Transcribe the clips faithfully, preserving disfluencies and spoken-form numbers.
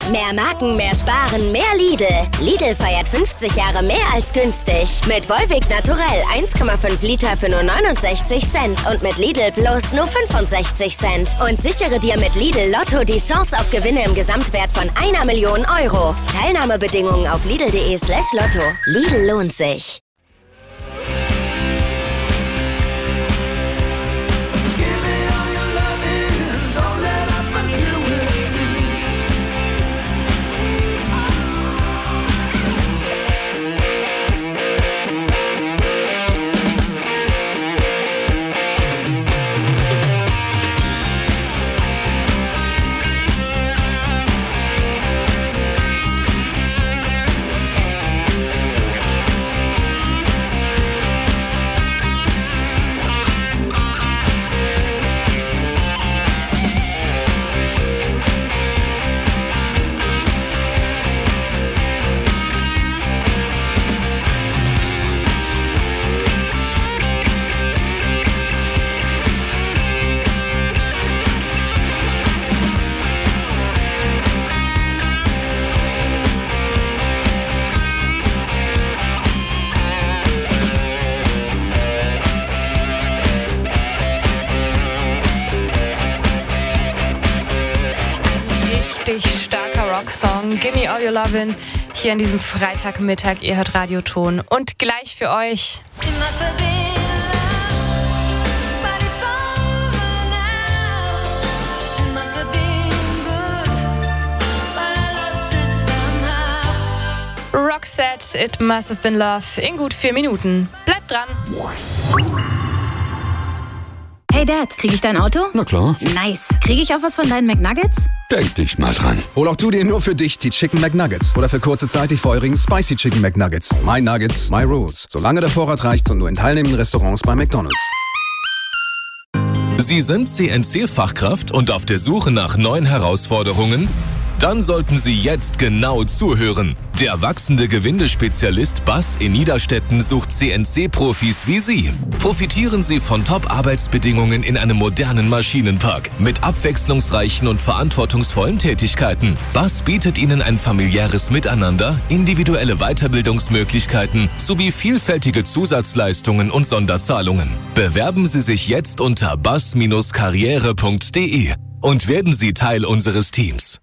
Mehr Marken, mehr Sparen, mehr Lidl. Lidl feiert fünfzig Jahre mehr als günstig. Mit Volvic Naturell eins Komma fünf Liter für nur neunundsechzig Cent und mit Lidl Plus nur fünfundsechzig Cent. Und sichere dir mit Lidl Lotto die Chance auf Gewinne im Gesamtwert von einer Million Euro. Teilnahmebedingungen auf lidl.de slash Lotto. Lidl lohnt sich. Gimme All Your Lovin' hier an diesem Freitagmittag. Ihr hört Radioton und gleich für euch. Roxette, It Must Have Been Love in gut vier Minuten. Bleibt dran. Hey Dad, krieg ich dein Auto? Na klar. Nice. Kriege ich auch was von deinen McNuggets? Denk nicht mal dran. Hol auch du dir nur für dich die Chicken McNuggets. Oder für kurze Zeit die feurigen Spicy Chicken McNuggets. My Nuggets, my Rules. Solange der Vorrat reicht und nur in teilnehmenden Restaurants bei McDonald's. Sie sind C N C-Fachkraft und auf der Suche nach neuen Herausforderungen? Dann sollten Sie jetzt genau zuhören. Der wachsende Gewindespezialist Bass in Niederstetten sucht C N C-Profis wie Sie. Profitieren Sie von Top-Arbeitsbedingungen in einem modernen Maschinenpark mit abwechslungsreichen und verantwortungsvollen Tätigkeiten. Bass bietet Ihnen ein familiäres Miteinander, individuelle Weiterbildungsmöglichkeiten sowie vielfältige Zusatzleistungen und Sonderzahlungen. Bewerben Sie sich jetzt unter bass Karriere punkt de und werden Sie Teil unseres Teams.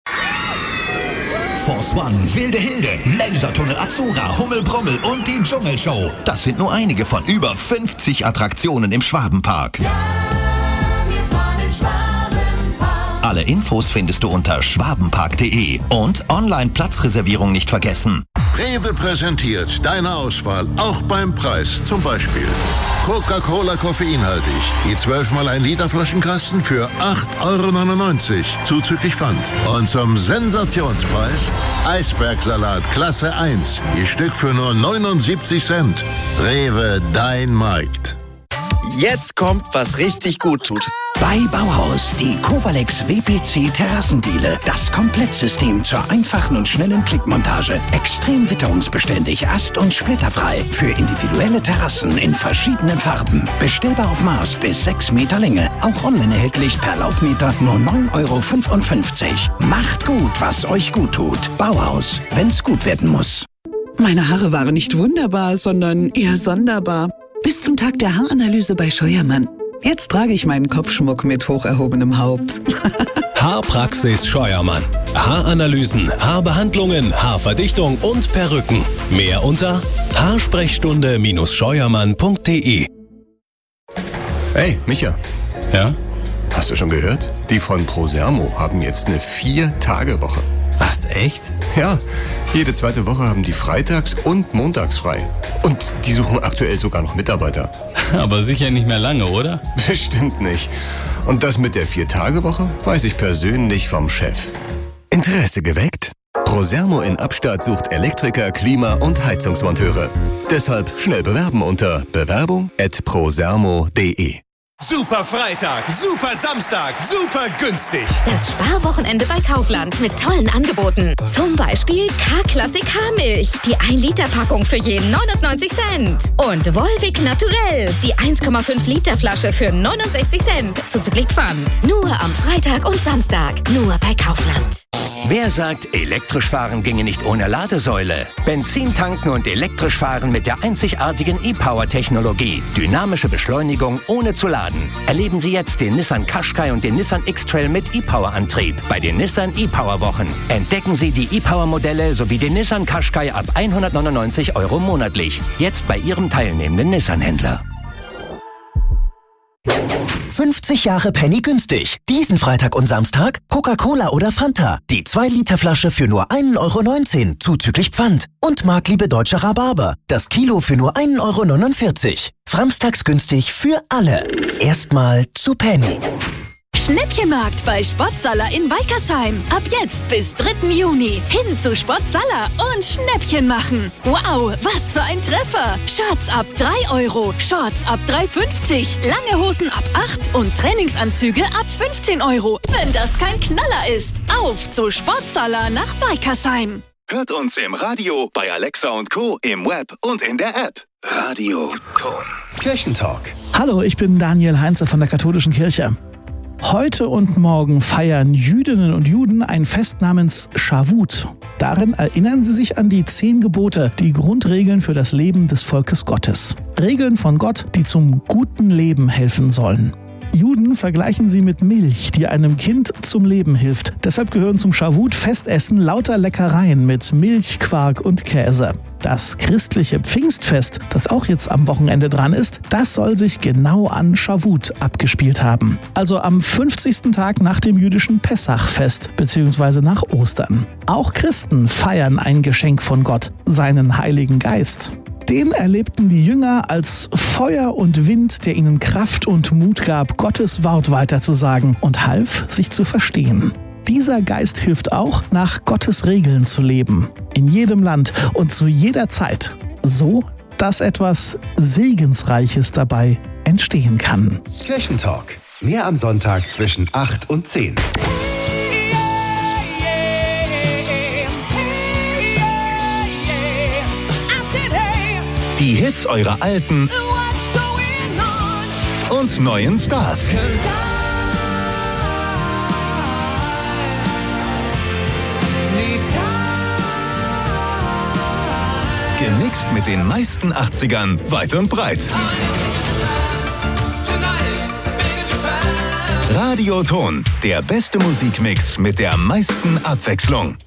Force One, Wilde Hilde, Lasertunnel Azura, Hummelbrummel und die Dschungelshow. Das sind nur einige von über fünfzig Attraktionen im Schwabenpark. Ja, wir fahren in Schwabenpark. Alle Infos findest du unter schwabenpark punkt de und Online-Platzreservierung nicht vergessen. Rewe präsentiert deine Auswahl, auch beim Preis. Zum Beispiel Coca-Cola koffeinhaltig. Die zwölf mal ein Liter Flaschenkasten für acht Euro neunundneunzig, zuzüglich Pfand. Und zum Sensationspreis Eisbergsalat Klasse eins. Je Stück für nur neunundsiebzig Cent. Rewe, dein Markt. Jetzt kommt, was richtig gut tut. Bei Bauhaus die Covalex W P C Terrassendiele. Das Komplettsystem zur einfachen und schnellen Klickmontage. Extrem witterungsbeständig, ast- und splitterfrei. Für individuelle Terrassen in verschiedenen Farben. Bestellbar auf Maß bis sechs Meter Länge. Auch online erhältlich per Laufmeter nur neun Euro fünfundfünfzig. Macht gut, was euch gut tut. Bauhaus, wenn's gut werden muss. Meine Haare waren nicht wunderbar, sondern eher sonderbar. Bis zum Tag der Haaranalyse bei Scheuermann. Jetzt trage ich meinen Kopfschmuck mit hoch erhobenem Haupt. Haarpraxis Scheuermann. Haaranalysen, Haarbehandlungen, Haarverdichtung und Perücken. Mehr unter haarsprechstunde Scheuermann punkt de. Hey, Micha. Ja? Hast du schon gehört? Die von Prosermo haben jetzt eine Vier-Tage-Woche. Was, echt? Ja, jede zweite Woche haben die freitags und montags frei. Und die suchen aktuell sogar noch Mitarbeiter. Aber sicher nicht mehr lange, oder? Bestimmt nicht. Und das mit der Vier-Tage-Woche weiß ich persönlich vom Chef. Interesse geweckt? Prosermo in Abstadt sucht Elektriker, Klima- und Heizungsmonteure. Deshalb schnell bewerben unter bewerbung at prosermo punkt de. Super Freitag, super Samstag, super günstig. Das Sparwochenende bei Kaufland mit tollen Angeboten. Zum Beispiel K-Klassik Haarmilch, die ein Liter Packung für jeden neunundneunzig Cent. Und Volvic Naturell, die eins Komma fünf Liter Flasche für neunundsechzig Cent, zuzüglich Pfand. Nur am Freitag und Samstag, nur bei Kaufland. Wer sagt, elektrisch fahren ginge nicht ohne Ladesäule? Benzin tanken und elektrisch fahren mit der einzigartigen e-Power-Technologie. Dynamische Beschleunigung ohne zu laden. Erleben Sie jetzt den Nissan Qashqai und den Nissan X-Trail mit e-Power-Antrieb bei den Nissan e-Power-Wochen. Entdecken Sie die e-Power-Modelle sowie den Nissan Qashqai ab hundertneunundneunzig Euro monatlich. Jetzt bei Ihrem teilnehmenden Nissan-Händler. fünfzig Jahre Penny günstig. Diesen Freitag und Samstag Coca-Cola oder Fanta. Die zwei Liter Flasche für nur ein Euro neunzehn, zuzüglich Pfand. Und Marktliebe Deutscher Rhabarber. Das Kilo für nur ein Euro neunundvierzig. Samstags günstig für alle. Erstmal zu Penny. Schnäppchenmarkt bei Sportsaler in Weikersheim. Ab jetzt bis dritten Juni. Hin zu Sportsaler und Schnäppchen machen. Wow, was für ein Treffer. Shirts ab drei Euro, Shorts ab drei fünfzig, lange Hosen ab acht und Trainingsanzüge ab fünfzehn Euro. Wenn das kein Knaller ist. Auf zu Sportsaler nach Weikersheim. Hört uns im Radio, bei Alexa und Co., im Web und in der App. Radio Ton. Kirchentalk. Hallo, ich bin Daniel Heinze von der Katholischen Kirche. Heute und morgen feiern Jüdinnen und Juden ein Fest namens Shavuot. Darin erinnern sie sich an die zehn Gebote, die Grundregeln für das Leben des Volkes Gottes. Regeln von Gott, die zum guten Leben helfen sollen. Juden vergleichen sie mit Milch, die einem Kind zum Leben hilft. Deshalb gehören zum Shavuot-Festessen lauter Leckereien mit Milch, Quark und Käse. Das christliche Pfingstfest, das auch jetzt am Wochenende dran ist, das soll sich genau an Shavuot abgespielt haben. Also am fünfzigsten Tag nach dem jüdischen Pessachfest bzw. nach Ostern. Auch Christen feiern ein Geschenk von Gott, seinen Heiligen Geist. Den erlebten die Jünger als Feuer und Wind, der ihnen Kraft und Mut gab, Gottes Wort weiterzusagen und half, sich zu verstehen. Dieser Geist hilft auch, nach Gottes Regeln zu leben. In jedem Land und zu jeder Zeit. So, dass etwas Segensreiches dabei entstehen kann. Kirchentalk. Mehr am Sonntag zwischen acht und zehn. Die Hits eurer alten und neuen Stars. Gemixt mit den meisten achtzigern weit und breit. Radio Ton, der beste Musikmix mit der meisten Abwechslung.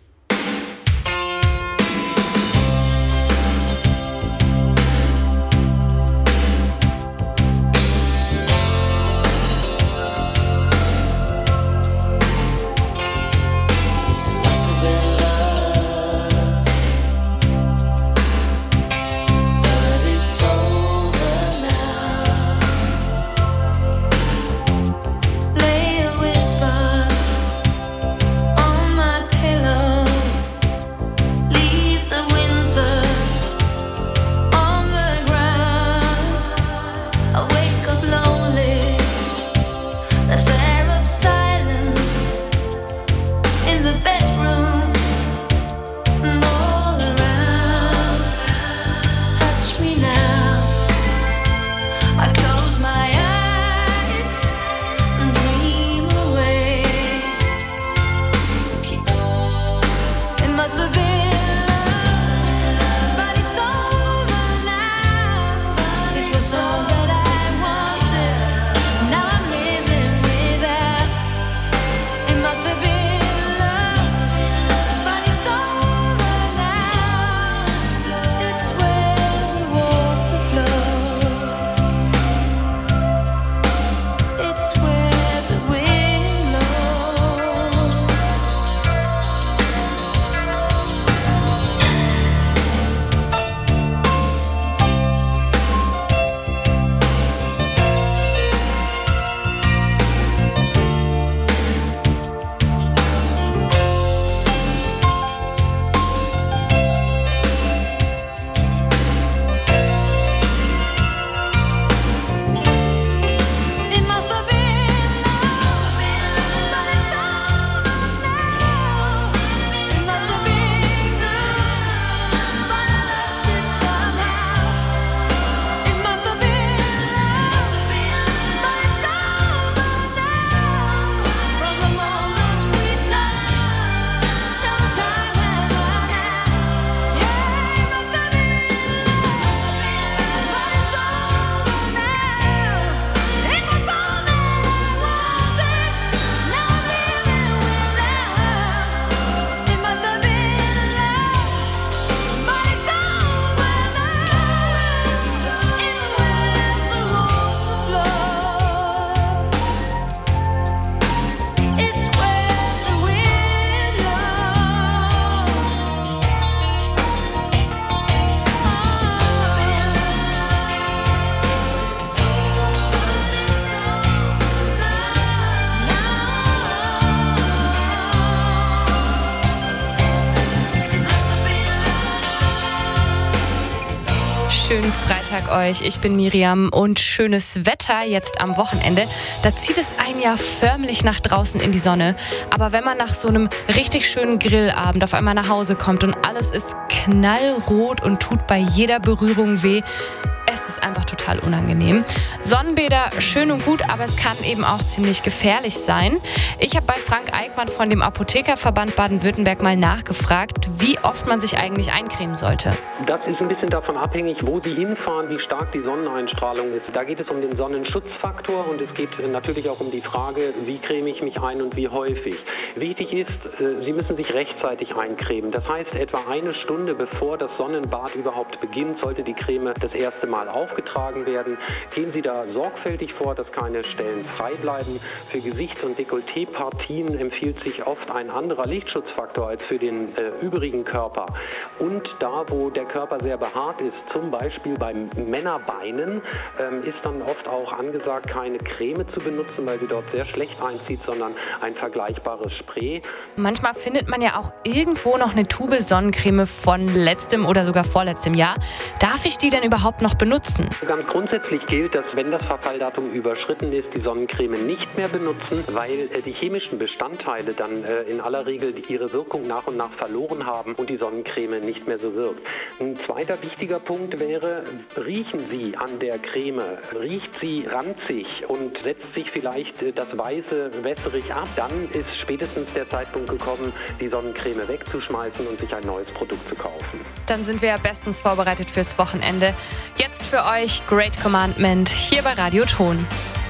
schönen Freitag euch. Ich bin Miriam und schönes Wetter jetzt am Wochenende. Da zieht es einen ja förmlich nach draußen in die Sonne. Aber wenn man nach so einem richtig schönen Grillabend auf einmal nach Hause kommt und alles ist knallrot und tut bei jeder Berührung weh, es ist einfach total unangenehm. Sonnenbäder schön und gut, aber es kann eben auch ziemlich gefährlich sein. Ich habe bei Frank Eickmann von dem Apothekerverband Baden-Württemberg mal nachgefragt, wie oft man sich eigentlich eincremen sollte. Das ist ein bisschen davon abhängig, wo Sie hinfahren, wie stark die Sonneneinstrahlung ist. Da geht es um den Sonnenschutzfaktor und es geht natürlich auch um die Frage, wie creme ich mich ein und wie häufig. Wichtig ist, Sie müssen sich rechtzeitig eincremen. Das heißt, etwa eine Stunde bevor das Sonnenbad überhaupt beginnt, sollte die Creme das erste Mal aufgetragen werden. Gehen Sie da sorgfältig vor, dass keine Stellen frei bleiben. Für Gesichts- und Dekolleté-Partien empfiehlt sich oft ein anderer Lichtschutzfaktor als für den äh, übrigen Körper. Und da, wo der Körper sehr behaart ist, zum Beispiel bei Männerbeinen, ähm, ist dann oft auch angesagt, keine Creme zu benutzen, weil sie dort sehr schlecht einzieht, sondern ein vergleichbares Spray. Manchmal findet man ja auch irgendwo noch eine Tube Sonnencreme von letztem oder sogar vorletztem Jahr. Darf ich die denn überhaupt noch benutzen? Ganz grundsätzlich gilt, dass wenn das Verfalldatum überschritten ist, die Sonnencreme nicht mehr benutzen, weil äh, die chemischen Bestandteile dann äh, in aller Regel ihre Wirkung nach und nach verloren haben und die Sonnencreme nicht mehr so wirkt. Ein zweiter wichtiger Punkt wäre, riechen Sie an der Creme, riecht sie ranzig und setzt sich vielleicht äh, das Weiße wässrig ab, dann ist spätestens der Zeitpunkt gekommen, die Sonnencreme wegzuschmeißen und sich ein neues Produkt zu kaufen. Dann sind wir ja bestens vorbereitet fürs Wochenende. Jetzt für euch Great Commandment hier bei Radio Ton.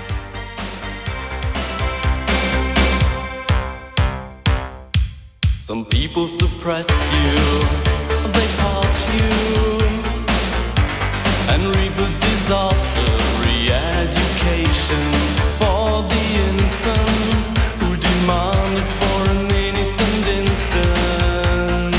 Some people suppress you, they parch you, and reap a disaster, re-education for the infants who demand it for an innocent instant.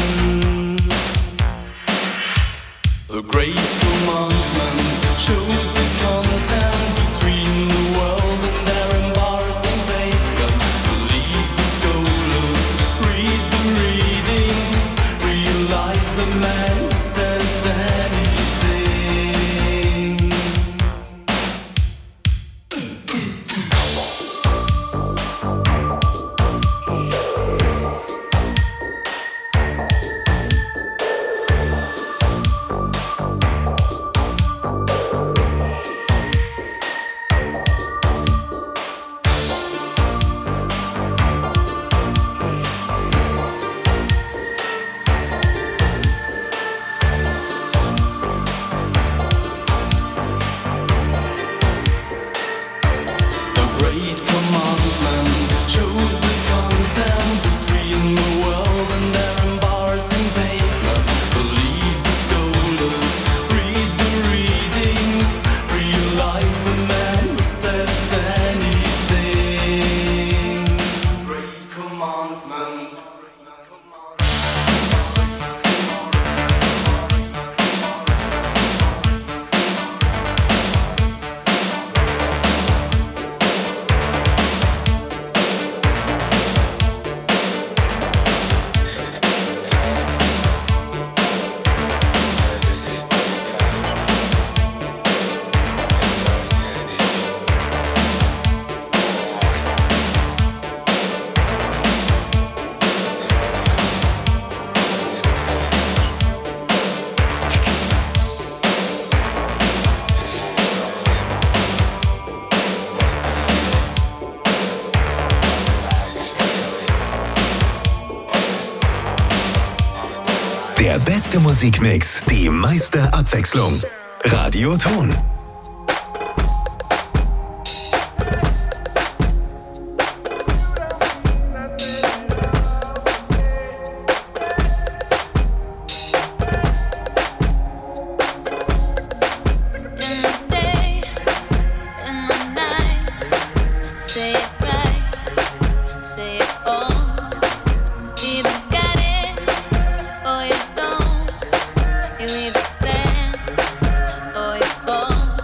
The great commandment shows the content between the world and their embarrassing pavement. Believe the scholars, read the readings, realize the man says anything. Der beste Musikmix, die meiste Abwechslung. Radio Ton. You either stand or you fall.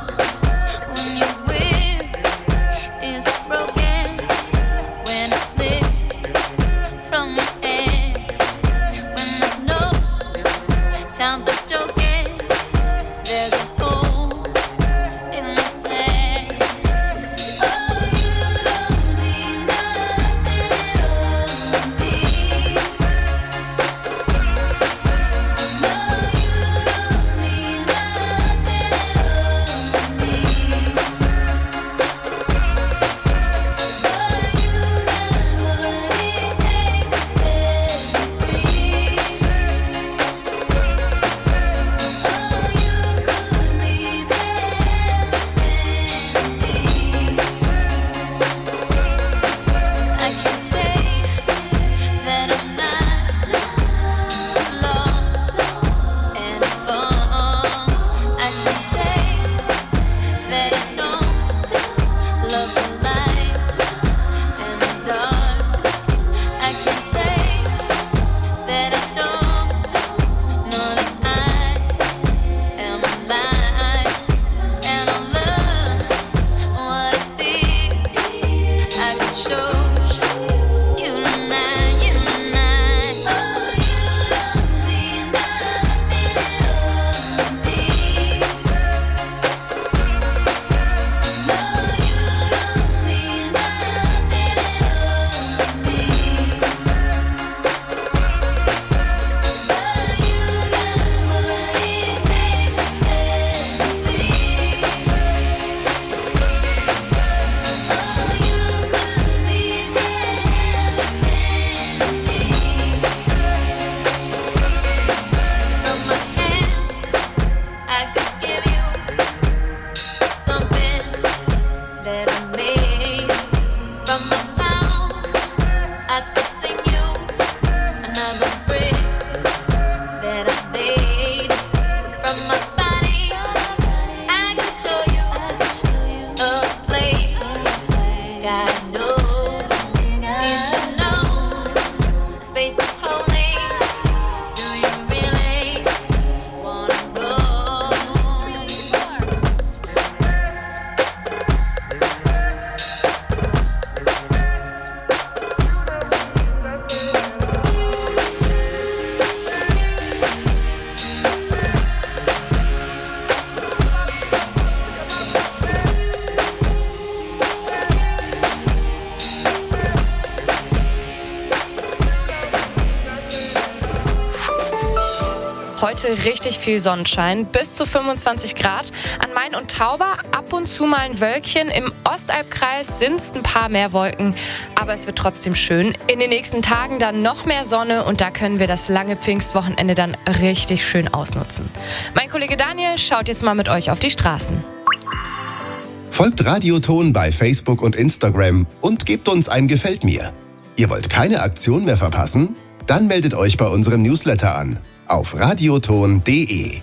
Heute richtig viel Sonnenschein, bis zu fünfundzwanzig Grad. An Main und Tauber ab und zu mal ein Wölkchen. Im Ostalbkreis sind es ein paar mehr Wolken, aber es wird trotzdem schön. In den nächsten Tagen dann noch mehr Sonne und da können wir das lange Pfingstwochenende dann richtig schön ausnutzen. Mein Kollege Daniel schaut jetzt mal mit euch auf die Straßen. Folgt Radioton bei Facebook und Instagram und gebt uns ein Gefällt mir. Ihr wollt keine Aktion mehr verpassen? Dann meldet euch bei unserem Newsletter an auf radioton punkt de.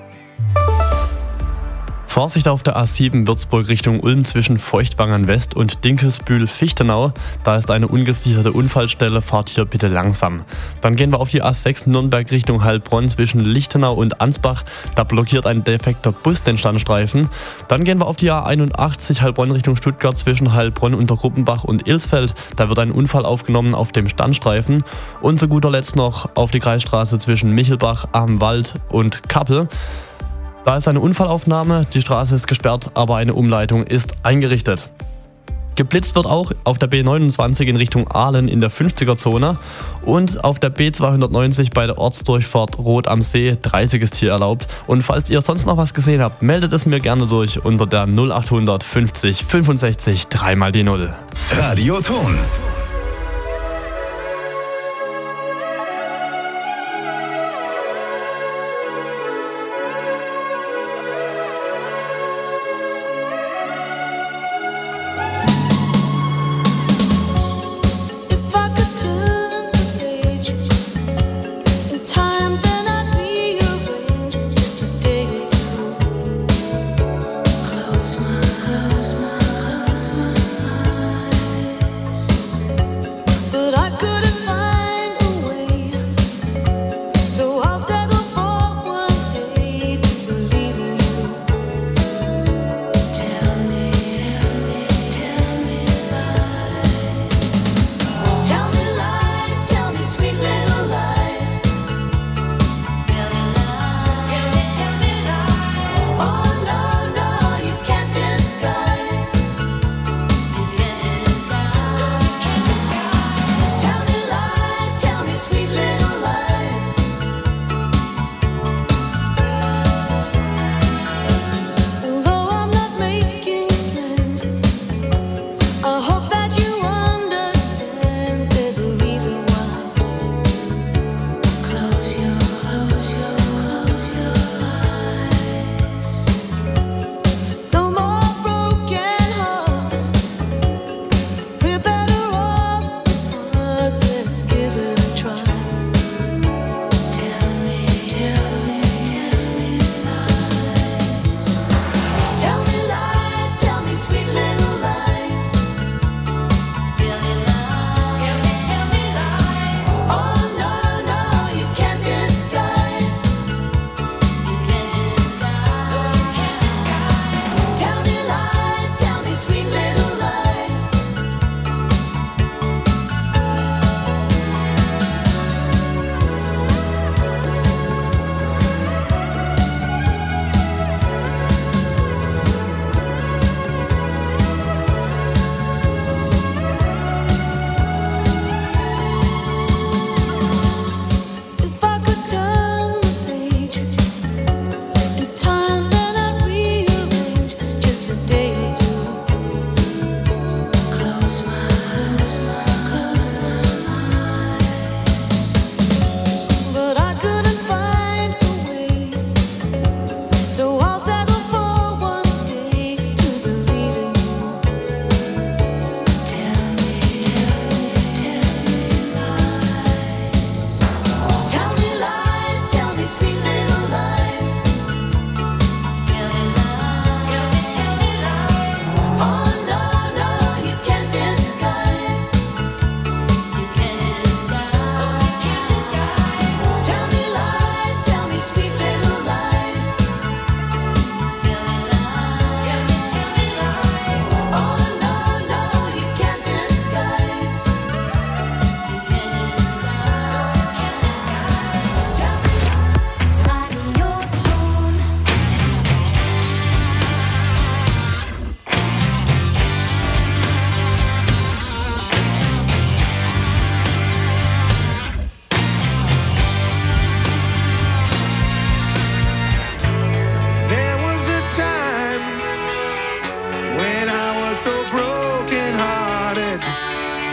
Vorsicht auf der A sieben Würzburg Richtung Ulm zwischen Feuchtwangen West und Dinkelsbühl-Fichtenau. Da ist eine ungesicherte Unfallstelle, fahrt hier bitte langsam. Dann gehen wir auf die A sechs Nürnberg Richtung Heilbronn zwischen Lichtenau und Ansbach. Da blockiert ein defekter Bus den Standstreifen. Dann gehen wir auf die A einundachtzig Heilbronn Richtung Stuttgart zwischen Heilbronn, Untergruppenbach und Ilsfeld. Da wird ein Unfall aufgenommen auf dem Standstreifen. Und zu guter Letzt noch auf die Kreisstraße zwischen Michelbach, Amwald und Kappel. Da ist eine Unfallaufnahme, die Straße ist gesperrt, aber eine Umleitung ist eingerichtet. Geblitzt wird auch auf der B neunundzwanzig in Richtung Aalen in der fünfziger-Zone und auf der B zweihundertneunzig bei der Ortsdurchfahrt Rot am See. dreißig ist hier erlaubt. Und falls ihr sonst noch was gesehen habt, meldet es mir gerne durch unter der null achthundert fünfzig fünfundsechzig drei mal die null. Radioton. Close my eyes.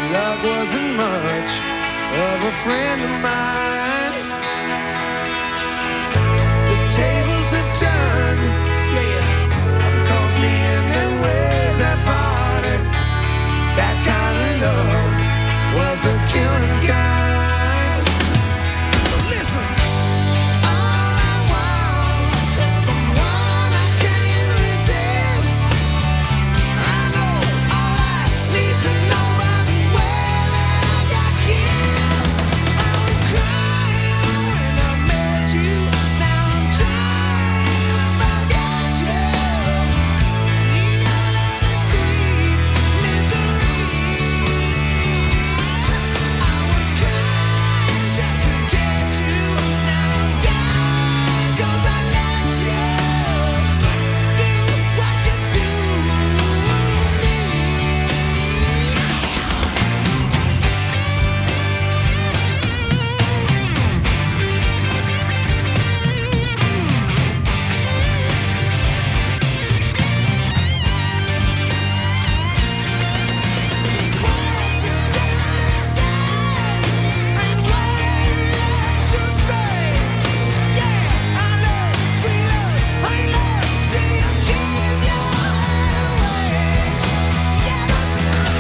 love wasn't much of a friend of mine.